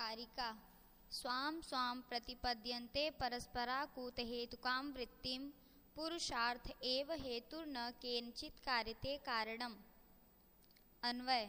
कारिका स्वाम स्वाम प्रतिपद्यन्ते परस्पराकूत हेतुकां वृत्तिं पुरुषार्थ एव हेतुर्न केनचित् कार्यते कारणम्। अन्वय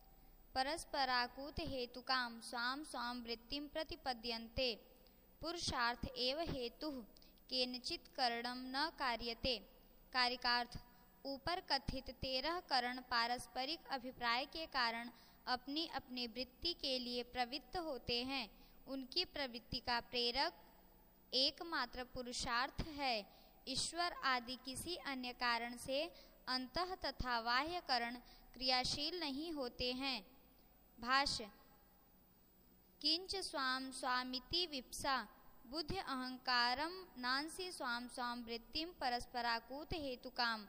परस्पराकूत हेतुकां स्वाम स्वाम वृत्तिं प्रतिपद्यन्ते पुरुषार्थ एव हेतुः केनचित् करणं न कार्यते। कारिकार्थ ऊपर कथित 13 करण पारस्परिक अभिप्राय के कारण अपनी अपनी वृत्ति के लिए प्रवृत्त होते हैं। उनकी प्रवृत्ति का प्रेरक एकमात्र पुरुषार्थ है। ईश्वर आदि किसी अन्य कारण से अंतः तथा बाह्य करण क्रियाशील नहीं होते हैं। भाष्य किंच स्वाम स्वामिति विप्सा बुद्धि अहंकारम नांसी स्वाम स्वाम वृत्तिम परस्पराकूत हेतुकाम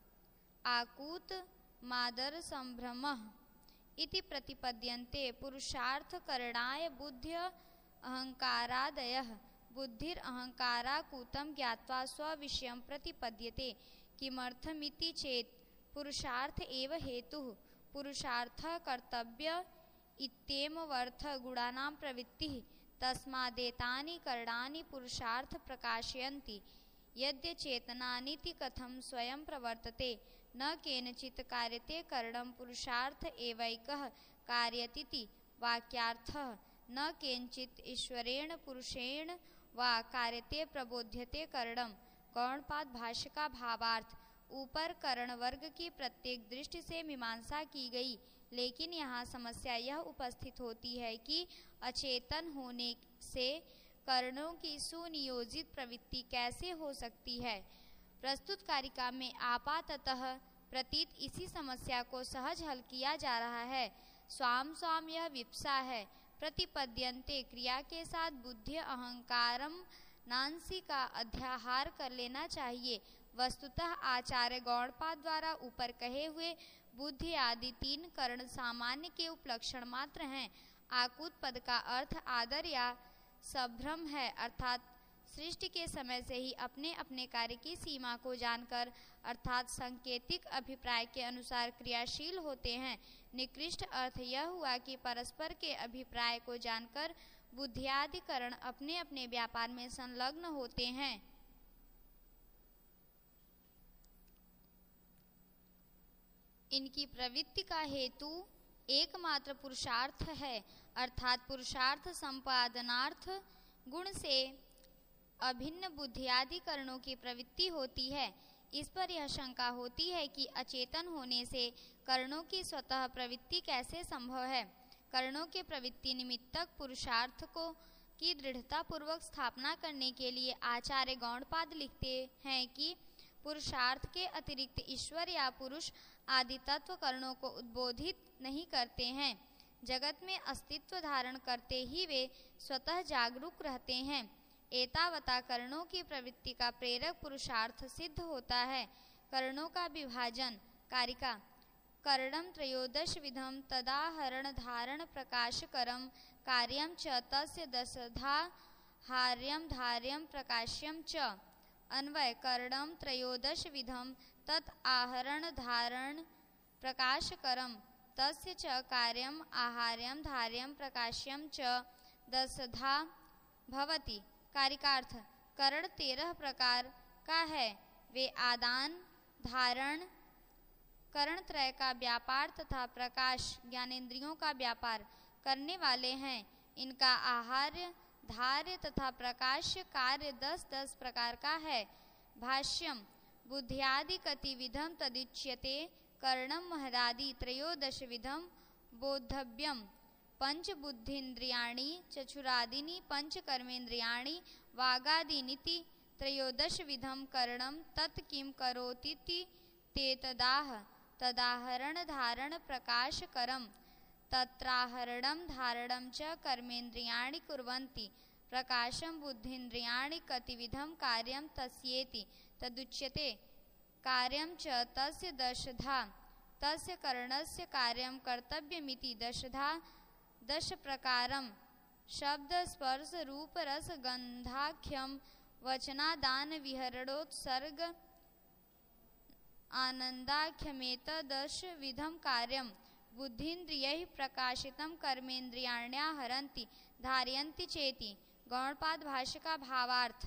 आकूत मादर संभ्रमः इति प्रतिपद्यन्ते पुरुषार्थ करणाय बुद्धि अहंकारादयः बुद्धिर अहंकाराकूतं ज्ञात्वा स्वविषयं प्रतिपद्यते। किमर्थमिति चेत् पुरुषार्थ एव हेतुः पुरुषार्थ कर्तव्य इत्येमवर्थ गुणानां प्रवृत्तिः तस्मादेतानि करणानि पुरुषार्थ प्रकाशयन्ति। यद्य चेतनानीति कथं स्वयं प्रवर्तते न केनचित् कार्यते करणं पुरुषार्थ एवैकः कार्यतीति वाक्यार्थः न केनचित् ईश्वरेण पुरुषेण वा कार्यते प्रबोध्यते करणम्। गौणपाद भाष्य का भावार्थ ऊपर करण वर्ग की प्रत्येक दृष्टि से मीमांसा की गई, लेकिन यहाँ समस्या यह उपस्थित होती है कि अचेतन होने से करणों की सुनियोजित प्रवृत्ति कैसे हो सकती है। प्रस्तुत कारिका में आपाततः प्रतीत इसी समस्या को सहज हल किया जा रहा है। स्वाम स्वाम यह विप्सा है। प्रतिपद्यन्ते क्रिया के साथ बुद्धि अहंकारम नांसी का अध्याहार कर लेना चाहिए। वस्तुतः आचार्य गौड़पाद द्वारा ऊपर कहे हुए बुद्धि आदि 3 करण सामान्य के उपलक्षण मात्र हैं। आकूत पद का अर्थ आदर या संभ्रम है, अर्थात सृष्टि के समय से ही अपने अपने कार्य की सीमा को जानकर अर्थात सांकेतिक अभिप्राय के अनुसार क्रियाशील होते हैं। निकृष्ट अर्थ यह हुआ कि परस्पर के अभिप्राय को जानकर बुद्धियादिकरण अपने अपने व्यापार में संलग्न होते हैं। इनकी प्रवृत्ति का हेतु एकमात्र पुरुषार्थ है, अर्थात पुरुषार्थ संपादनार्थ गुण से अभिन्न बुद्धियादिकरणों की प्रवृत्ति होती है। इस पर यह शंका होती है कि अचेतन होने से करणों की स्वतः प्रवृत्ति कैसे संभव है। करणों के प्रवृत्ति निमित्तक पुरुषार्थ को की दृढ़ता पूर्वक स्थापना करने के लिए आचार्य गौड़पाद लिखते हैं कि पुरुषार्थ के अतिरिक्त ईश्वर या पुरुष आदि तत्व करणों को उद्बोधित नहीं करते हैं। जगत में अस्तित्व धारण करते ही वे स्वतः जागरूक रहते हैं। एतावता करणों की प्रवृत्ति का प्रेरक पुरुषार्थ सिद्ध होता है। करणों का विभाजन कारिका करणं त्रयोदश विधम तदाहरण धारण प्रकाशकरम कार्यं च तस्य दशधा हार्यं धार्यं प्रकाश्यं च। अन्वय करणं त्रयोदश विधम तत् आहरण धारण प्रकाशकरम तस्य च कार्यं आहार्यं धार्यं प्रकाश्यं च दशधा भवति। कारिकार्थ करण 13 प्रकार का है। वे आदान धारण करण त्रय का व्यापार तथा प्रकाश ज्ञानेन्द्रियों का व्यापार करने वाले हैं। इनका आहार्य धार्य तथा प्रकाश्य कार्य 10-10 प्रकार का है। भाष्यम बुद्ध्यादि कति विधम तदुच्यते कर्णम महदादि त्रयोदश विधम बोद्धव्यम पंच बुद्धिन्द्रियाणि चक्षुरादीनि पंच कर्मेन्द्रियाणि वागादीनिति त्रयोदश विधम करणम तत् किम करोतीति ते तदाह तदाहरण धारण प्रकाशकरम तत्राहरणं धारणं च कर्मेन्द्रियाणि कुर्वन्ति प्रकाशं बुद्धिन्द्रियाणि कतिविधं कार्यं तस्येति तदुच्यते कार्यं च तस्य दशधा तस्य करणस्य कार्यं कर्तव्यमिति दशधा 10 प्रकारम शब्द स्पर्श रूप रस गंधाख्यम वचनादान बुद्धिन्द्रियैः प्रकाशितं कर्मेन्द्रियाण्या हरन्ति धारयन्ति चेति। गौड़पाद भाष्य का भावार्थ।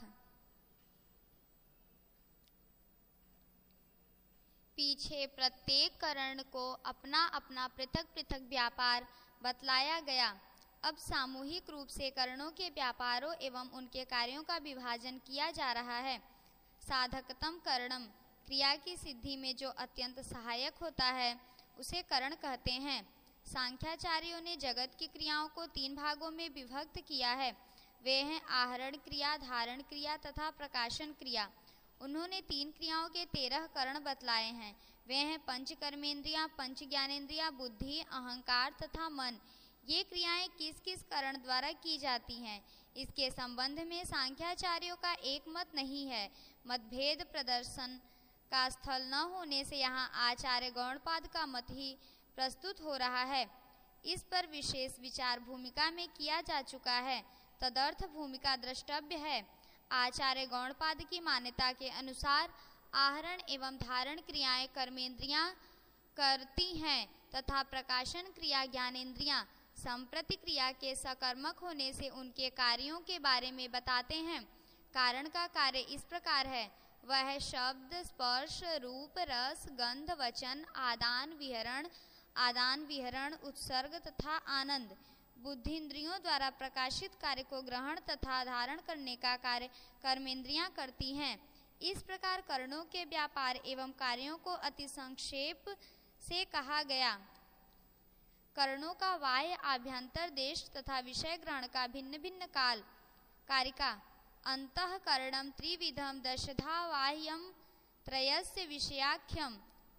पीछे प्रत्येक करण को अपना अपना पृथक पृथक व्यापार बतलाया गया। अब सामूहिक रूप से करणों के व्यापारों एवं उनके कार्यों का विभाजन किया जा रहा है। साधकतम करणम, क्रिया की सिद्धि में जो अत्यंत सहायक होता है उसे करण कहते हैं। सांख्याचार्यों ने जगत की क्रियाओं को 3 भागों में विभक्त किया है। वे हैं आहरण क्रिया, धारण क्रिया तथा प्रकाशन क्रिया। उन्होंने 3 क्रियाओं के 13 करण बतलाए हैं। वे हैं पंच कर्मेंद्रियां, पंच ज्ञानेंद्रियां, बुद्धि, अहंकार तथा मन। ये क्रियाएं किस किस करण द्वारा की जाती हैं, इसके संबंध में सांख्याचार्यों का एक मत नहीं है। मतभेद प्रदर्शन का स्थल न होने से यहाँ आचार्य गौड़पाद का मत ही प्रस्तुत हो रहा है। इस पर विशेष विचार भूमिका में किया जा चुका है, तदर्थ भूमिका द्रष्टव्य है। आचार्य गौड़पाद की मान्यता के अनुसार आहरण एवं धारण क्रियाएं कर्मेंद्रियां करती हैं तथा प्रकाशन क्रिया ज्ञानेंद्रियां। संप्रति क्रिया के सकर्मक होने से उनके कार्यों के बारे में बताते हैं। कारण का कार्य इस प्रकार है, वह शब्द, स्पर्श, रूप, रस, गंध, वचन, आदान विहरण, उत्सर्ग तथा आनंद। बुद्धिन्द्रियों द्वारा प्रकाशित कार्य को ग्रहण तथा धारण करने का कार्य कर्मेंद्रियां करती हैं। इस प्रकार करणों के व्यापार एवं कार्यों को अति संक्षेप से कहा गया। करणों का बाह्य आभ्यंतर देश तथा विषय ग्रहण का भिन्न भिन्न काल। कारिका अंतःकरणं त्रिविधं दशधा बाह्यं त्रयस्य विषयाख्यं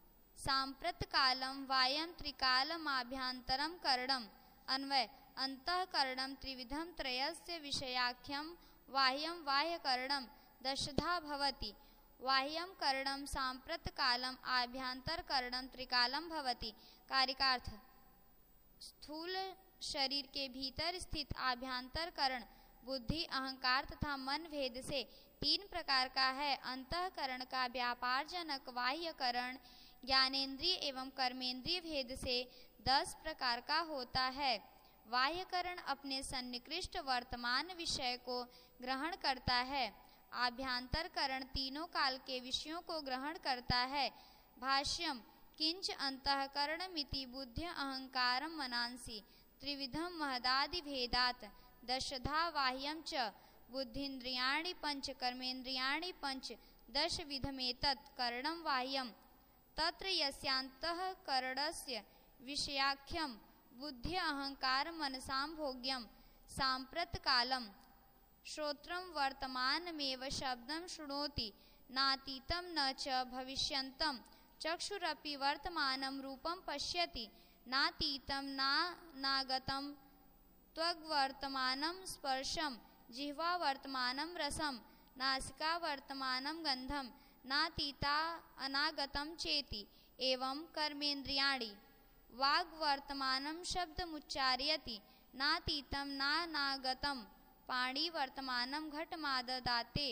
सांप्रतकालं बाह्यं त्रिकालमाभ्यंतरं करणम्। अन्वय अंतःकरणं त्रिविधं त्रयस्य विषयाख्यं बाह्यं बाह्यकरणं दशधा भवति। बाह्यं करणं सांप्रतकालम् आभ्यंतरकरणं त्रिकालं भवति। कारिकार्थ स्थूल शरीर के भीतर स्थित आभ्यंतर करण बुद्धि, अहंकार तथा मन भेद से 3 प्रकार का है। अंतःकरण का व्यापार जनक बाह्यकरण ज्ञानेन्द्रिय एवं कर्मेंद्रिय भेद से 10 प्रकार का होता है। बाह्यकरण अपने सन्निकृष्ट वर्तमान विषय को ग्रहण करता है। आभ्यंतरकरण तीनों काल के विषयों को ग्रहण करता है। भाष्यम किंच अंतःकरणमिति बुद्ध्य अहंकारं मनांसि त्रिविधं महदादि भेदात् दशधा बाह्यं च बुद्धिन्द्रियाणि पंच कर्मेन्द्रियाणि पंच दश विधमेतत् करणं बाह्यं तत्र यस्यान्तःकरणस्य विषयाख्यं बुद्ध्य अहंकार मनसां भोग्यं सांप्रतकालं श्रोत्रं वर्तमानमेव शब्दं शृणोति नातीतं न च भविष्यन्तं चक्षुरपि वर्तमानं रूपं पश्यति नातीतं नागतं त्वग्वर्तमानं स्पर्शं जिह्वा वर्तमानं रसं नासिका वर्तमानं गंधं नातीता अनागतं चेति। एवं कर्मेन्द्रियाणि वाग्वर्तमानं शब्दमुच्चारयति नातीतं नानागतं पाणि वर्तमानं घटमाददाते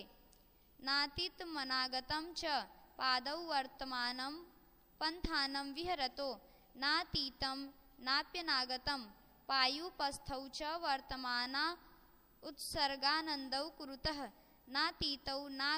नातीतमनागतं च पादौ वर्तमानं पंथानं विहरतो नातीतं नाप्यनागतं पायुपस्थौ च वर्तमाना उत्सर्गानन्दौ कुरुतः नातीतौ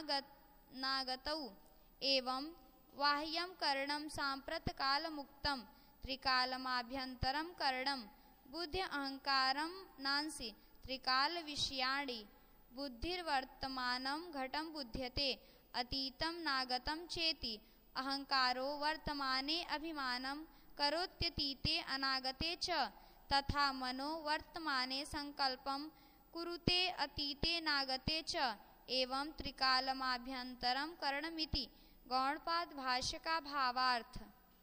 नागतौ। एवं बाह्यं करणं सांप्रतकालमुक्तं त्रिकालमाभ्यंतरं करणं बुद्धि अहंकारं नांसि त्रिकाल विषयाणि बुद्धिर्वर्तमानं घटं बुध्यते अतीतं नागतं चेति। अहंकारो वर्तमाने अभिमानं करोत्यतीते अनागते च तथा मनो वर्तमाने संकल्पं कुरुते अतीते नागते च। एवं त्रिकालमाभ्यंतरं करणमिति। गौड़पाद भाष्य का भावार्थ।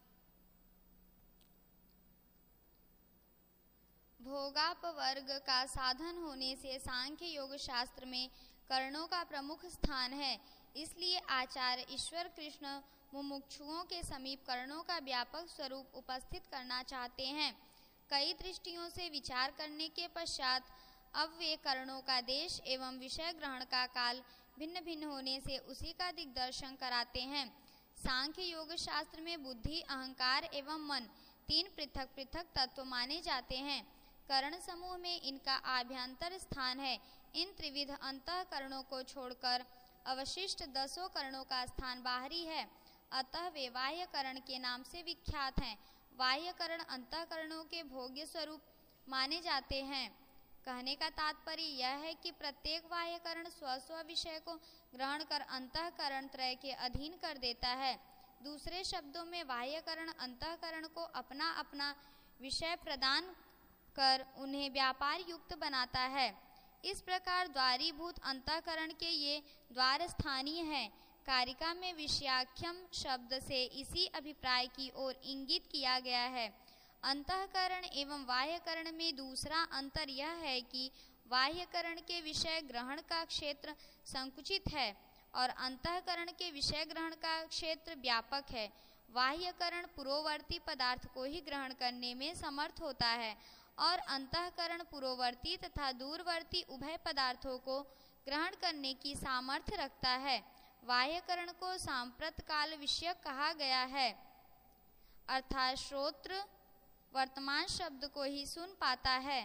भोगापवर्ग का साधन होने से सांख्य योग शास्त्र में कर्णों का प्रमुख स्थान है। इसलिए आचार्य ईश्वर कृष्ण मुमुक्षुओं के समीप कर्णों का व्यापक स्वरूप उपस्थित करना चाहते हैं। कई दृष्टियों से विचार करने के पश्चात अब वे कर्णों का देश एवं विषय ग्रहण का काल भिन्न भिन्न होने से उसी का दिग्दर्शन कराते हैं। सांख्य योग शास्त्र में बुद्धि, अहंकार एवं मन तीन पृथक पृथक तत्व माने जाते हैं। करण समूह में इनका आभ्यंतर स्थान है। इन त्रिविध अंतःकरणों को छोड़कर अवशिष्ट 10 करणों का स्थान बाहरी है, अतः वे बाह्य करण के नाम से विख्यात हैं। बाह्य करण अंतःकरणों के भोग्य स्वरूप माने जाते हैं। कहने का तात्पर्य यह है कि प्रत्येक बाह्यकरण स्व विषय को ग्रहण कर अंतःकरण त्रय के अधीन कर देता है। दूसरे शब्दों में बाह्यकरण अंतःकरण को अपना अपना विषय प्रदान कर उन्हें व्यापार युक्त बनाता है। इस प्रकार द्वारीभूत अंतःकरण के ये द्वार स्थानीय हैं। कारिका में विषयाख्यम शब्द से इसी अभिप्राय की ओर इंगित किया गया है। अंतःकरण एवं बाह्यकरण में दूसरा अंतर यह है कि बाह्यकरण के विषय ग्रहण का क्षेत्र संकुचित है और अंतःकरण के विषय ग्रहण का क्षेत्र व्यापक है। बाह्यकरण पुरोवर्ती पदार्थ को ही ग्रहण करने में समर्थ होता है और अंतःकरण पुरोवर्ती तथा दूरवर्ती उभय पदार्थों को ग्रहण करने की सामर्थ्य रखता है। बाह्यकरण को सांप्रत काल विषय कहा गया है, अर्थात श्रोत्र वर्तमान शब्द को ही सुन पाता है।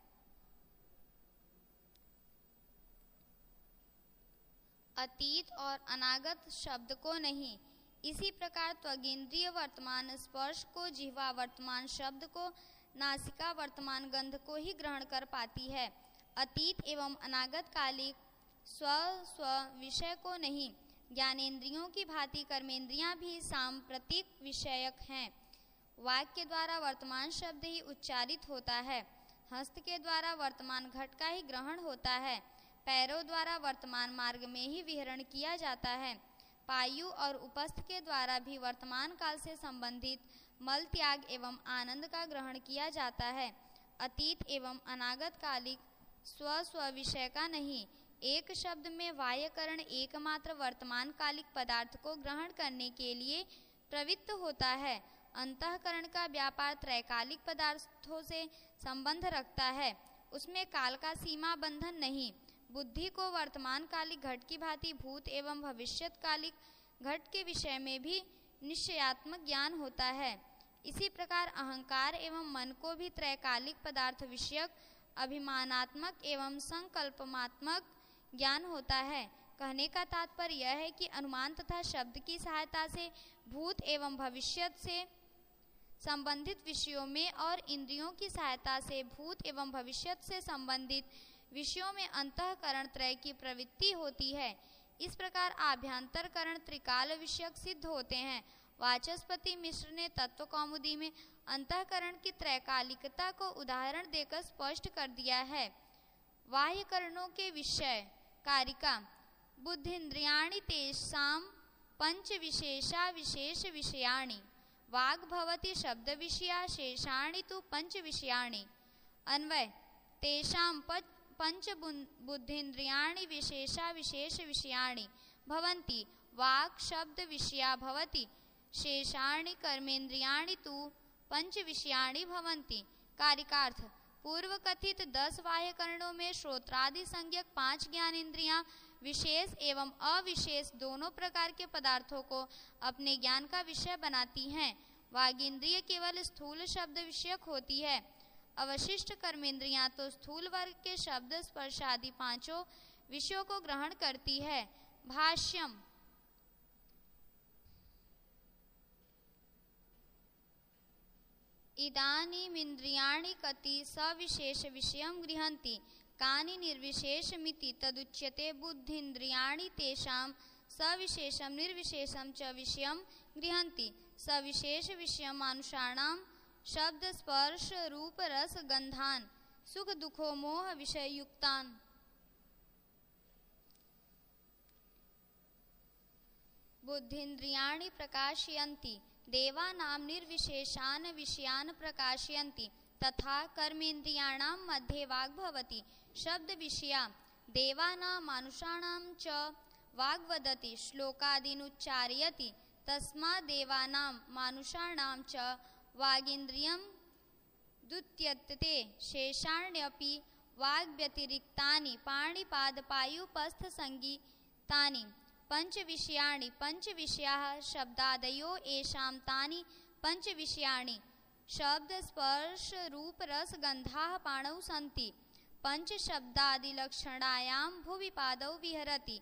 अतीत और अनागत शब्द को नहीं। इसी प्रकार त्वगेंद्रिय वर्तमान स्पर्श को, जिह्वा वर्तमान शब्द को, नासिका वर्तमान गंध को ही ग्रहण कर पाती है। अतीत एवं अनागत कालिक स्व विषय को नहीं। ज्ञानेन्द्रियों की भांति कर्मेंद्रियां भी सांप्रतिक विषयक हैं। वाक्य के द्वारा वर्तमान शब्द ही उच्चारित होता है। हस्त के द्वारा वर्तमान घट का ही ग्रहण होता है। पैरों द्वारा वर्तमान मार्ग में ही विहरण किया जाता है। पायु और उपस्थ के द्वारा भी वर्तमान काल से संबंधित मल त्याग एवं आनंद का ग्रहण किया जाता है। अतीत एवं अनागत कालिक स्व विषय का नहीं। एक शब्द में बाह्यकरण एकमात्र वर्तमान कालिक पदार्थ को ग्रहण करने के लिए प्रवृत्त होता है। अंतःकरण का व्यापार त्रैकालिक पदार्थों से संबंध रखता है, उसमें काल का सीमा बंधन नहीं। बुद्धि को वर्तमान कालिक घट की भांति भूत एवं भविष्यत कालिक घट के विषय में भी निश्चयात्मक ज्ञान होता है। इसी प्रकार अहंकार एवं मन को भी त्रैकालिक पदार्थ विषयक अभिमानात्मक एवं संकल्पमात्मक ज्ञान होता है। कहने का तात्पर्य यह है कि अनुमान तथा शब्द की सहायता से भूत एवं भविष्यत से संबंधित विषयों में और इंद्रियों की सहायता से भूत एवं भविष्यत से संबंधित विषयों में अंतःकरण त्रय की प्रवृत्ति होती है। इस प्रकार आभ्यंतरकरण त्रिकाल विषयक सिद्ध होते हैं। वाचस्पति मिश्र ने तत्व कौमुदी में अंतःकरण की त्रैकालिकता को उदाहरण देकर स्पष्ट कर दिया है। बाह्यकरणों के विषय कारिका बुद्धिन्द्रियाणि तेषां पंच विशेषा विशेष विषयाणि वाग् भवति शब्द विषया शेषाणि तु पंच विषयाणि। अन्वय तेषां पंच बुद्धिन्द्रियाणि विशेषा विशेष विषयाणि भवन्ति वाक् शब्द विषया भवति शेषाणि कर्मेन्द्रियाणि तु पंच विषयाणि भवन्ति। कारिकार्थ पूर्व कथित 10 बाह्यकरणों में श्रोत्रादि संज्ञक 5 ज्ञानेन्द्रियां विशेष एवं अविशेष दोनों प्रकार के पदार्थों को अपने ज्ञान का विषय बनाती हैं। वागींद्रिय केवल स्थूल शब्द विषयक होती है। अवशिष्ट कर्मेंद्रियां तो स्थूल वर्ग के शब्द स्पर्श आदि 5 विषयों को ग्रहण करती है। भाष्यम इदानीमिन्द्रियाणि कति सविशेष विषयं गृह्णन्ति कानि निर्विशेषमिति तदुच्यते। बुद्धिन्द्रियाणि तेषां सविशेषं निर्विशेषं च विषयं गृह्णन्ति। सविशेष विषयं मानुषाणां शब्द स्पर्श रूप रस गंधान सुख दुखो मोह विषय युक्तान। बुद्धिन्द्रियाणि प्रकाशयन्ति देवानां निर्विशेषान् विषयान् प्रकाशयन्ति तथा कर्मेन्द्रियाणां मध्ये वाग् भवति शब्द विषया देवानां मानुषाणां च वाग् वदति श्लोकादीनुच्चारयति तस्मात् देवानां मानुषाणां च वागीन्द्रियं द्युत्यते शेषाण्यपि वाग्व्यतिरिक्तानि पाणिपादपायुपस्थसंगीतानि पंच विषयाणि। पंच विषयाः शब्दादयो येषां तानि पंच विषयाणि शब्द स्पर्श रूप रस गंधाः पाणौ सन्ति पंच शब्दादि लक्षणायां भुवि पादौ विहरति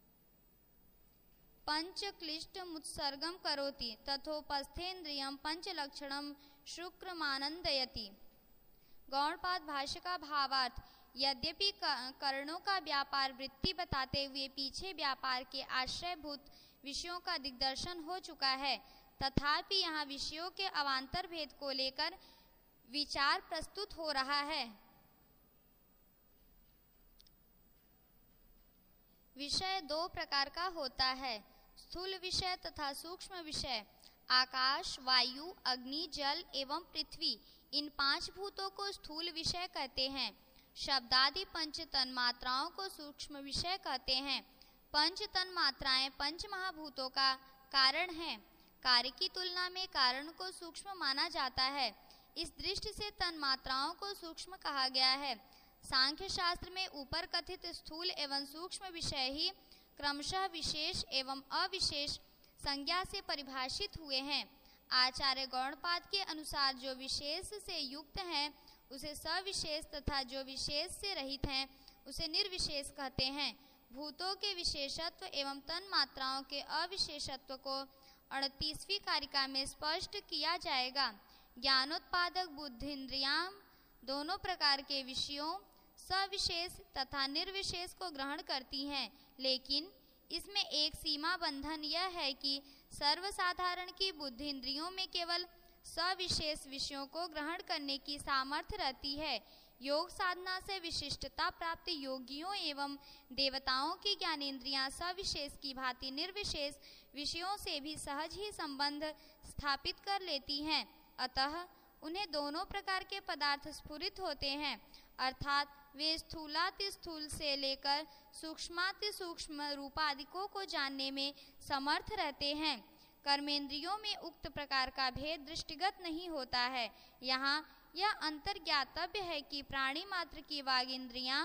पंच क्लिष्ट मुत्सर्गं करोति तथोपस्थेन्द्रियं पंच लक्षणं शुक्रमानंदयति। गौड़पाद भाष्य का भावार्थ। यद्यपि कर्णों का व्यापार वृत्ति बताते हुए पीछे व्यापार के आश्रयभूत विषयों का दिग्दर्शन हो चुका है, तथापि यहाँ विषयों के अवान्तर भेद को लेकर विचार प्रस्तुत हो रहा है। विषय दो प्रकार का होता है, स्थूल विषय तथा सूक्ष्म विषय। आकाश, वायु, अग्नि, जल एवं पृथ्वी, इन पांच भूतों को स्थूल विषय कहते हैं। शब्दादि पंच तन्मात्राओं को सूक्ष्म विषय कहते हैं। पंच तन्मात्राएं पंच महाभूतों का कारण हैं। कार्य की तुलना में कारण को सूक्ष्म माना जाता है। इस दृष्टि से तन्मात्राओं को सूक्ष्म कहा गया है। सांख्य शास्त्र में ऊपर कथित स्थूल एवं सूक्ष्म विषय ही क्रमशः विशेष एवं अविशेष संज्ञा से परिभाषित हुए हैं। आचार्य गौड़पाद के अनुसार जो विशेष से युक्त हैं उसे सविशेष तथा जो विशेष से रहित हैं उसे निर्विशेष कहते हैं। भूतों के विशेषत्व एवं तन्मात्राओं के अविशेषत्व को 38वीं कारिका में स्पष्ट किया जाएगा। ज्ञानोत्पादक बुद्धिन्द्रियां दोनों प्रकार के विषयों सविशेष तथा निर्विशेष को ग्रहण करती हैं, लेकिन इसमें एक सीमा बंधन यह है कि सर्वसाधारण की बुद्धि इंद्रियों में केवल सविशेष विषयों को ग्रहण करने की सामर्थ्य रहती है। योग साधना से विशिष्टता प्राप्त योगियों एवं देवताओं की ज्ञानेन्द्रियां सविशेष की भांति निर्विशेष विषयों से भी सहज ही संबंध स्थापित कर लेती हैं। अतः उन्हें दोनों प्रकार के पदार्थ स्फुरित होते हैं, अर्थात वे स्थूलाति स्थूल से लेकर सूक्ष्माति सूक्ष्म रूपादिकों को जानने में समर्थ रहते हैं। कर्मेंद्रियों में उक्त प्रकार का भेद दृष्टिगत नहीं होता है। यहाँ यह अंतर ज्ञातव्य है कि प्राणी मात्र की वागेंद्रियां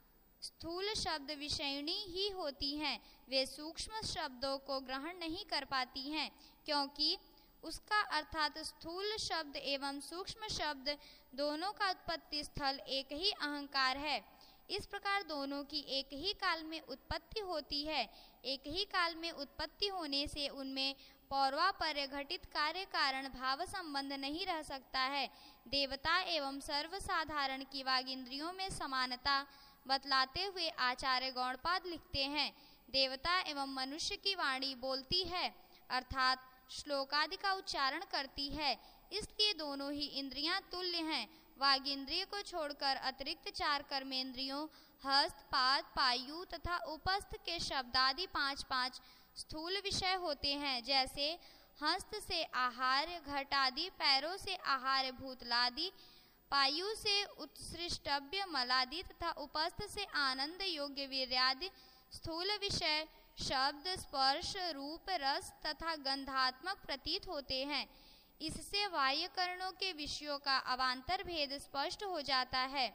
स्थूल शब्द विषयिणी ही होती हैं। वे सूक्ष्म शब्दों को ग्रहण नहीं कर पाती हैं, क्योंकि उसका अर्थात स्थूल शब्द एवं सूक्ष्म शब्द दोनों का उत्पत्ति स्थल एक ही अहंकार है। इस प्रकार दोनों की एक ही काल में उत्पत्ति होती है। एक ही काल में उत्पत्ति होने से उनमें पौर्वापर्य घटित कार्य कारण भाव संबंध नहीं रह सकता है। देवता एवं सर्वसाधारण की वागिंद्रियों में समानता बतलाते हुए आचार्य गौड़पाद लिखते हैं, देवता एवं मनुष्य की वाणी बोलती है अर्थात श्लोकादि का उच्चारण करती है, इसलिए दोनों ही इंद्रियां तुल्य हैं। वागींद्रिय को छोड़कर अतिरिक्त चार कर्मेंद्रियों हस्त, पाद, पायु तथा उपस्थ के शब्दादि पांच स्थूल विषय होते हैं। जैसे हस्त से आहार घटादि, पैरों से आहार भूतलादि, पायु से उत्सृष्टव्य मलादि तथा उपस्थ से आनंद योग्य वीर्यादि स्थूल विषय शब्द, स्पर्श, रूप, रस तथा गंधात्मक प्रतीत होते हैं। इससे बाह्य कर्णों के विषयों का अवान्तर भेद स्पष्ट हो जाता है।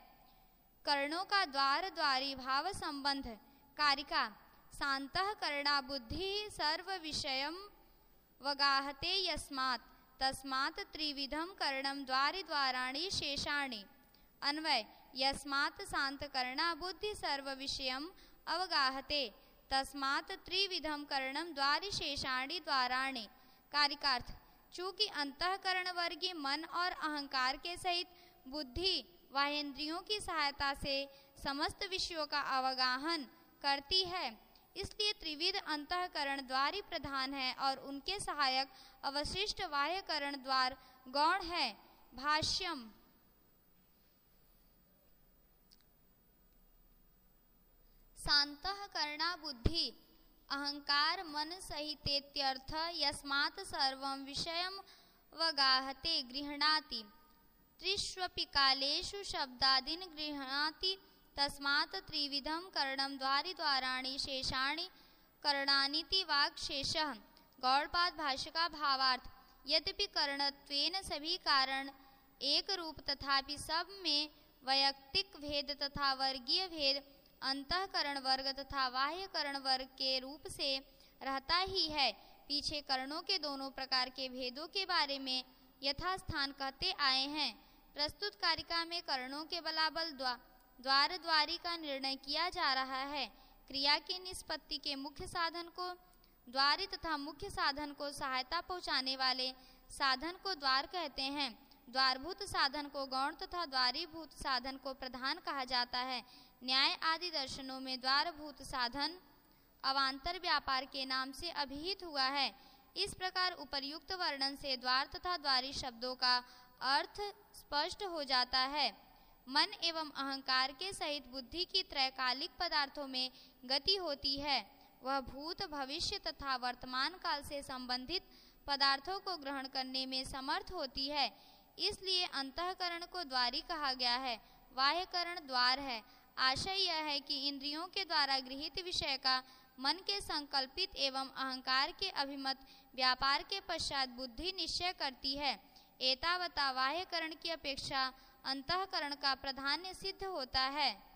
कर्णों का द्वार द्वारी भाव संबंध। कारिका। शांतः कर्णा बुद्धि सर्व विषयम वगाहते यस्मात् तस्मात् त्रिविधम कर्णम द्वारि द्वाराणि शेषाणि। अन्वय। यस्मात् शांत कर्णा बुद्धि सर्व विषयम अवगाहते तस्मात् त्रिविधम कर्णम द्वारि शेषाणि द्वाराणि। कारिकार्थ। चूंकि अंतःकरण वर्गीय मन और अहंकार के सहित बुद्धि वाहेंद्रियों की सहायता से समस्त विषयों का अवगाहन करती है, इसलिए त्रिविध अंतःकरण द्वार ही प्रधान है और उनके सहायक अवशिष्ट बाह्यकरण द्वार गौण है। भाष्यम। शांतःकरणा बुद्धि अहंकार मन सहितेत्यर्थ। यस्मात् सर्वं विषयं वगाहते गृह्णाति त्रिष्वपि कालेषु शब्दादीन् गृह्णाति तस्मात् त्रिविधं कर्णं द्वारि द्वाराणि शेषाणि कर्णानीति वाक्शेषः। गौड़पाद भाष्य का भावार्थ। यद्यपि कर्णत्वेन सभी कारण एक रूप तथापि सब में वैयक्तिक भेद तथा वर्गीय भेद अंतःकरण वर्ग तथा बाह्यकरण वर्ग के रूप से रहता ही है। पीछे कर्णों के दोनों प्रकार के भेदों के बारे में यथास्थान कहते आए हैं। प्रस्तुत कारिका में करणों के बलाबल द्वार द्वारी का निर्णय किया जा रहा है। क्रिया की निष्पत्ति के मुख्य साधन को द्वारी तथा मुख्य साधन को सहायता पहुँचाने वाले साधन को द्वार कहते हैं। द्वारभूत साधन को गौण तथा द्वारीभूत साधन को प्रधान कहा जाता है। न्याय आदि दर्शनों में द्वारभूत साधन अवान्तर व्यापार के नाम से अभिहित हुआ है। इस प्रकार उपर्युक्त वर्णन से द्वार तथा द्वारी शब्दों का अर्थ स्पष्ट हो जाता है। मन एवं अहंकार के सहित बुद्धि की त्रैकालिक पदार्थों में गति होती है। वह भूत भविष्य तथा वर्तमान काल से संबंधित पदार्थों को ग्रहण करने में समर्थ होती है। इसलिए अंतःकरण को द्वारी कहा गया है। बाह्यकरण द्वार है। आशय यह है कि इंद्रियों के द्वारा गृहीत विषय का मन के संकल्पित एवं अहंकार के अभिमत व्यापार के पश्चात बुद्धि निश्चय करती है। एतावता बाह्यकरण की अपेक्षा अंतःकरण का प्राधान्य सिद्ध होता है।